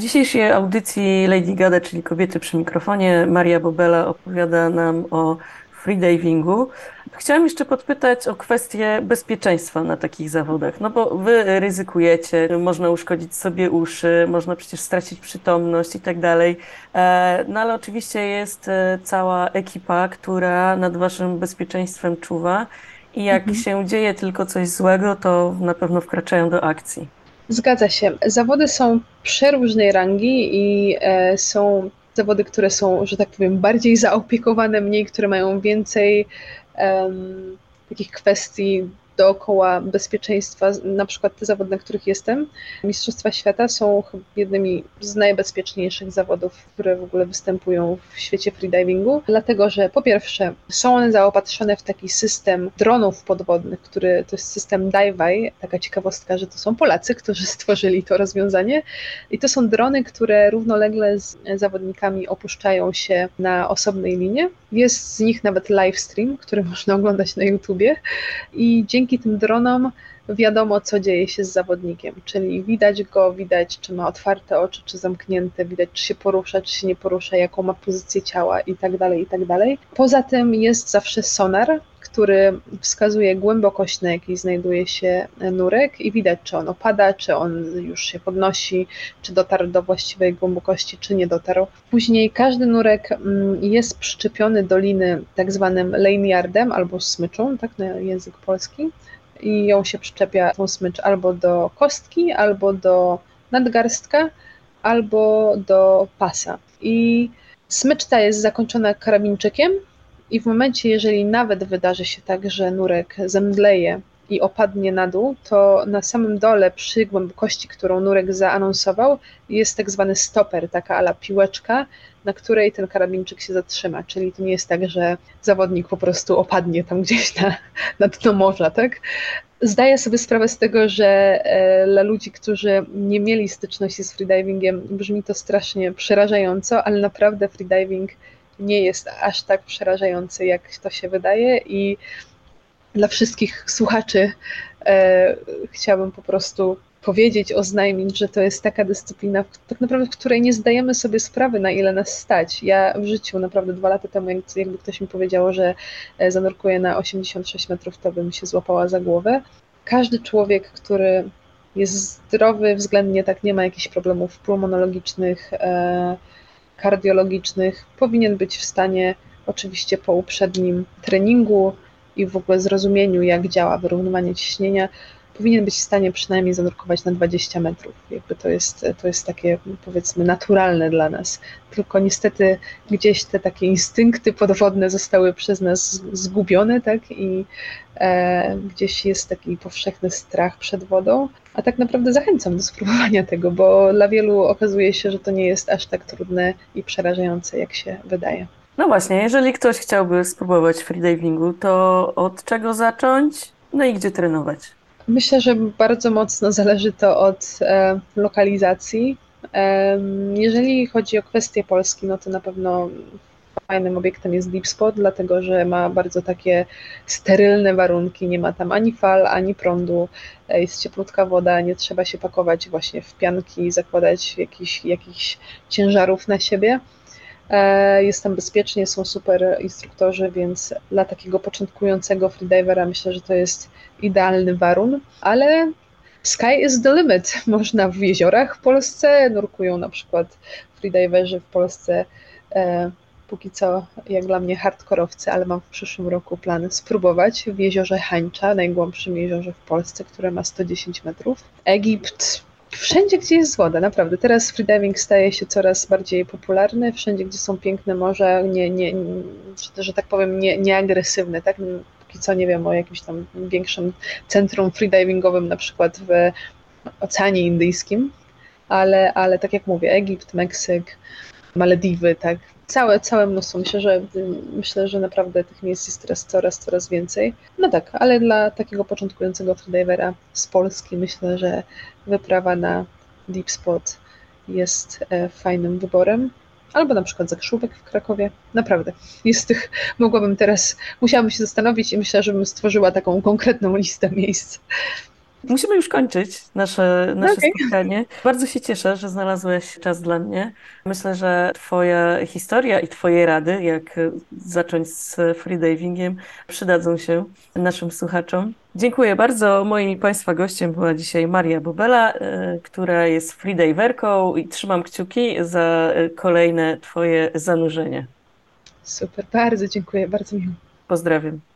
dzisiejszej audycji Lady Gada, czyli Kobiety przy mikrofonie, Maria Bobela opowiada nam o freedivingu. Chciałam jeszcze podpytać o kwestię bezpieczeństwa na takich zawodach, no bo wy ryzykujecie, można uszkodzić sobie uszy, można przecież stracić przytomność i tak dalej. No ale oczywiście jest cała ekipa, która nad waszym bezpieczeństwem czuwa i jak Mhm. się dzieje tylko coś złego, to na pewno wkraczają do akcji. Zgadza się. Zawody są przeróżnej rangi i są zawody, które są, że tak powiem, bardziej zaopiekowane, mniej, które mają więcej takich kwestii dookoła bezpieczeństwa. Na przykład te zawody, na których jestem, Mistrzostwa Świata są jednymi z najbezpieczniejszych zawodów, które w ogóle występują w świecie freedivingu, dlatego że po pierwsze są one zaopatrzone w taki system dronów podwodnych, który to jest system Dive. Taka ciekawostka, że to są Polacy, którzy stworzyli to rozwiązanie i to są drony, które równolegle z zawodnikami opuszczają się na osobnej linie. Jest z nich nawet live stream, który można oglądać na YouTubie i dzięki tym dronom wiadomo, co dzieje się z zawodnikiem, czyli widać go, widać, czy ma otwarte oczy, czy zamknięte, widać, czy się porusza, czy się nie porusza, jaką ma pozycję ciała i tak dalej, i tak dalej. Poza tym jest zawsze sonar, który wskazuje głębokość, na jakiej znajduje się nurek i widać, czy on opada, czy on już się podnosi, czy dotarł do właściwej głębokości, czy nie dotarł. Później każdy nurek jest przyczepiony do liny tak zwanym lanyardem albo smyczą, tak na język polski, i ją się przyczepia tą smycz albo do kostki, albo do nadgarstka, albo do pasa. I smycz ta jest zakończona karabinczykiem i w momencie, jeżeli nawet wydarzy się tak, że nurek zemdleje i opadnie na dół, to na samym dole przy głębokości, którą nurek zaanonsował, jest tak zwany stoper, taka ala piłeczka, na której ten karabinczyk się zatrzyma. Czyli to nie jest tak, że zawodnik po prostu opadnie tam gdzieś na dno morza, tak? Zdaję sobie sprawę z tego, że dla ludzi, którzy nie mieli styczności z freedivingiem, brzmi to strasznie przerażająco, ale naprawdę freediving nie jest aż tak przerażający, jak to się wydaje i dla wszystkich słuchaczy chciałabym po prostu powiedzieć, oznajmić, że to jest taka dyscyplina, tak naprawdę, w której nie zdajemy sobie sprawy, na ile nas stać. Ja w życiu naprawdę 2 lata temu, jakby ktoś mi powiedział, że zanurkuję na 86 metrów, to bym się złapała za głowę. Każdy człowiek, który jest zdrowy względnie, tak nie ma jakichś problemów pulmonologicznych, kardiologicznych, powinien być w stanie, oczywiście po uprzednim treningu i w ogóle zrozumieniu, jak działa wyrównywanie ciśnienia, powinien być w stanie przynajmniej zanurkować na 20 metrów. Jakby to jest takie, powiedzmy, naturalne dla nas. Tylko niestety gdzieś te takie instynkty podwodne zostały przez nas zgubione, tak? I gdzieś jest taki powszechny strach przed wodą. A tak naprawdę zachęcam do spróbowania tego, bo dla wielu okazuje się, że to nie jest aż tak trudne i przerażające, jak się wydaje. No właśnie, jeżeli ktoś chciałby spróbować freedivingu, to od czego zacząć? No i gdzie trenować? Myślę, że bardzo mocno zależy to od lokalizacji. Jeżeli chodzi o kwestię Polski, no to na pewno fajnym obiektem jest Deep Spot, dlatego że ma bardzo takie sterylne warunki, nie ma tam ani fal, ani prądu, jest cieplutka woda, nie trzeba się pakować właśnie w pianki, zakładać jakichś ciężarów na siebie. Jest tam bezpiecznie, są super instruktorzy, więc dla takiego początkującego freedivera myślę, że to jest idealny warun, ale sky is the limit. Można w jeziorach w Polsce, nurkują na przykład freediverzy w Polsce, póki co jak dla mnie hardkorowcy, ale mam w przyszłym roku plany spróbować w jeziorze Hańcza, najgłębszym jeziorze w Polsce, które ma 110 metrów. Egipt, wszędzie, gdzie jest woda, naprawdę. Teraz freediving staje się coraz bardziej popularny. Wszędzie, gdzie są piękne morza, że tak powiem, nieagresywne, tak? Póki co nie wiem o jakimś tam większym centrum freedivingowym, na przykład w Oceanie Indyjskim, ale tak jak mówię, Egipt, Meksyk, Malediwy, tak? Całe mnóstwo. Myślę, że naprawdę tych miejsc jest teraz coraz więcej. No tak, ale dla takiego początkującego freedivera z Polski myślę, że wyprawa na Deep Spot jest fajnym wyborem. Albo na przykład Zakrzówek w Krakowie. Naprawdę. Jest tych, musiałabym się zastanowić i myślę, że bym stworzyła taką konkretną listę miejsc. Musimy już kończyć No nasze okej, spotkanie. Bardzo się cieszę, że znalazłeś czas dla mnie. Myślę, że Twoja historia i Twoje rady, jak zacząć z freedivingiem, przydadzą się naszym słuchaczom. Dziękuję bardzo. Moim i Państwa gościem była dzisiaj Maria Bobela, która jest freediverką i trzymam kciuki za kolejne Twoje zanurzenie. super, bardzo dziękuję, bardzo miło. Pozdrawiam.